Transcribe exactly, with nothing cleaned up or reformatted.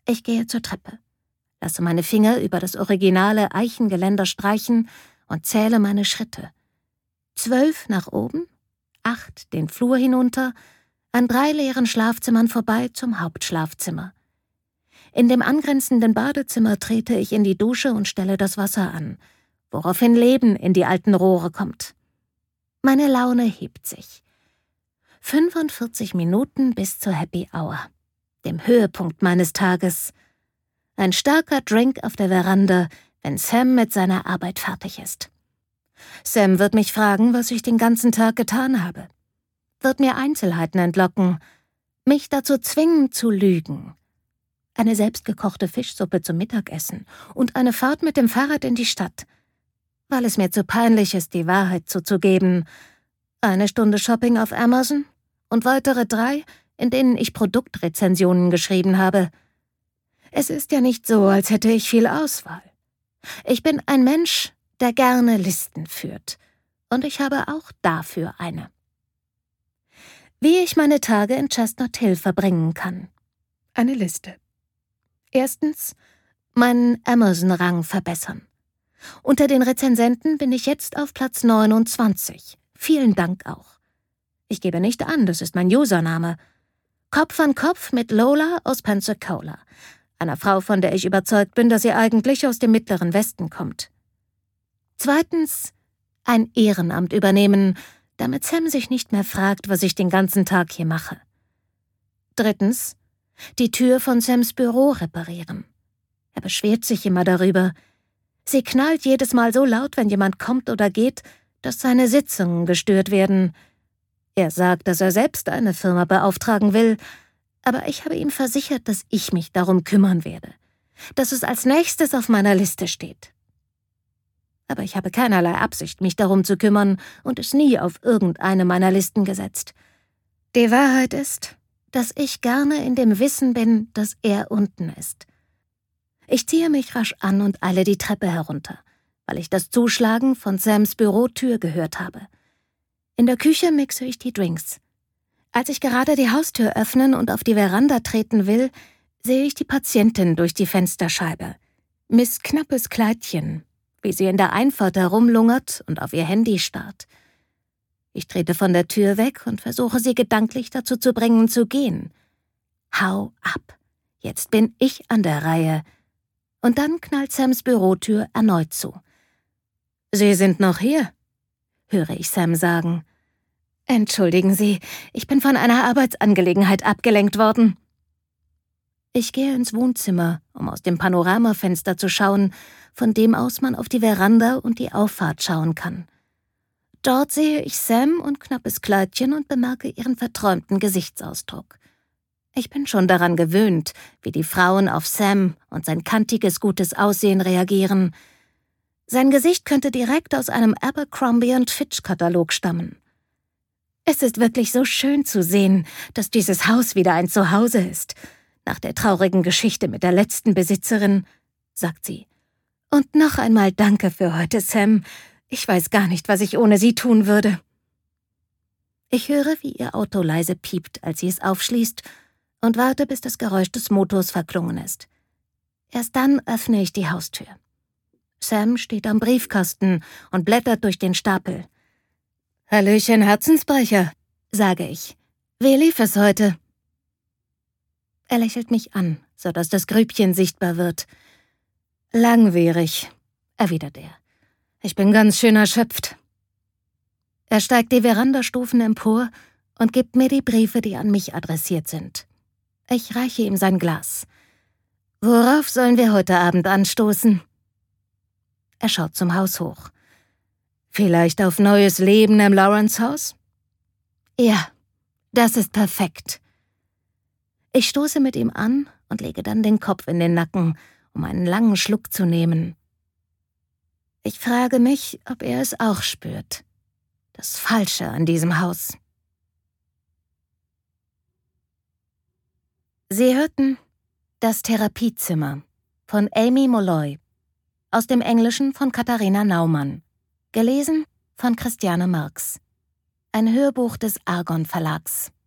Ich gehe zur Treppe, lasse meine Finger über das originale Eichengeländer streichen und zähle meine Schritte. Zwölf nach oben, acht den Flur hinunter, an drei leeren Schlafzimmern vorbei zum Hauptschlafzimmer. In dem angrenzenden Badezimmer trete ich in die Dusche und stelle das Wasser an, woraufhin Leben in die alten Rohre kommt. Meine Laune hebt sich. fünfundvierzig Minuten bis zur Happy Hour, dem Höhepunkt meines Tages. Ein starker Drink auf der Veranda, wenn Sam mit seiner Arbeit fertig ist. Sam wird mich fragen, was ich den ganzen Tag getan habe. Wird mir Einzelheiten entlocken, mich dazu zwingen zu lügen. Eine selbstgekochte Fischsuppe zum Mittagessen und eine Fahrt mit dem Fahrrad in die Stadt. Weil es mir zu peinlich ist, die Wahrheit zuzugeben. Eine Stunde Shopping auf Amazon und weitere drei, in denen ich Produktrezensionen geschrieben habe. Es ist ja nicht so, als hätte ich viel Auswahl. Ich bin ein Mensch, der gerne Listen führt. Und ich habe auch dafür eine. Wie ich meine Tage in Chestnut Hill verbringen kann. Eine Liste. Erstens, meinen Amazon-Rang verbessern. Unter den Rezensenten bin ich jetzt auf Platz neunundzwanzig. Vielen Dank auch. Ich gebe nicht an, das ist mein Username. Kopf an Kopf mit Lola aus Pensacola, einer Frau, von der ich überzeugt bin, dass sie eigentlich aus dem Mittleren Westen kommt. Zweitens, ein Ehrenamt übernehmen, damit Sam sich nicht mehr fragt, was ich den ganzen Tag hier mache. Drittens, die Tür von Sams Büro reparieren. Er beschwert sich immer darüber. Sie knallt jedes Mal so laut, wenn jemand kommt oder geht, dass seine Sitzungen gestört werden. Er sagt, dass er selbst eine Firma beauftragen will, aber ich habe ihm versichert, dass ich mich darum kümmern werde, dass es als nächstes auf meiner Liste steht. Aber ich habe keinerlei Absicht, mich darum zu kümmern und es nie auf irgendeine meiner Listen gesetzt. Die Wahrheit ist, dass ich gerne in dem Wissen bin, dass er unten ist. Ich ziehe mich rasch an und eile die Treppe herunter, weil ich das Zuschlagen von Sams Bürotür gehört habe. In der Küche mixe ich die Drinks. Als ich gerade die Haustür öffnen und auf die Veranda treten will, sehe ich die Patientin durch die Fensterscheibe. Miss Knappes Kleidchen, wie sie in der Einfahrt herumlungert und auf ihr Handy starrt. Ich trete von der Tür weg und versuche sie gedanklich dazu zu bringen, zu gehen. Hau ab. Jetzt bin ich an der Reihe. Und dann knallt Sams Bürotür erneut zu. »Sie sind noch hier?« höre ich Sam sagen. »Entschuldigen Sie, ich bin von einer Arbeitsangelegenheit abgelenkt worden.« Ich gehe ins Wohnzimmer, um aus dem Panoramafenster zu schauen, von dem aus man auf die Veranda und die Auffahrt schauen kann. Dort sehe ich Sam und Knappes Kleidchen und bemerke ihren verträumten Gesichtsausdruck. Ich bin schon daran gewöhnt, wie die Frauen auf Sam und sein kantiges, gutes Aussehen reagieren. Sein Gesicht könnte direkt aus einem Abercrombie und Fitch-Katalog stammen. Es ist wirklich so schön zu sehen, dass dieses Haus wieder ein Zuhause ist, nach der traurigen Geschichte mit der letzten Besitzerin, sagt sie. Und noch einmal danke für heute, Sam. Ich weiß gar nicht, was ich ohne Sie tun würde. Ich höre, wie ihr Auto leise piept, als sie es aufschließt, und warte, bis das Geräusch des Motors verklungen ist. Erst dann öffne ich die Haustür. Sam steht am Briefkasten und blättert durch den Stapel. »Hallöchen, Herzensbrecher«, sage ich. »Wie lief es heute?« Er lächelt mich an, sodass das Grübchen sichtbar wird. »Langwierig«, erwidert er. »Ich bin ganz schön erschöpft.« Er steigt die Verandastufen empor und gibt mir die Briefe, die an mich adressiert sind. Ich reiche ihm sein Glas. »Worauf sollen wir heute Abend anstoßen?« Er schaut zum Haus hoch. »Vielleicht auf neues Leben im Lawrence-Haus?« »Ja, das ist perfekt.« Ich stoße mit ihm an und lege dann den Kopf in den Nacken, um einen langen Schluck zu nehmen. Ich frage mich, ob er es auch spürt. Das Falsche an diesem Haus. Sie hörten »Das Therapiezimmer« von Amy Molloy, aus dem Englischen von Katharina Naumann, gelesen von Christiane Marx. Ein Hörbuch des Argon Verlags.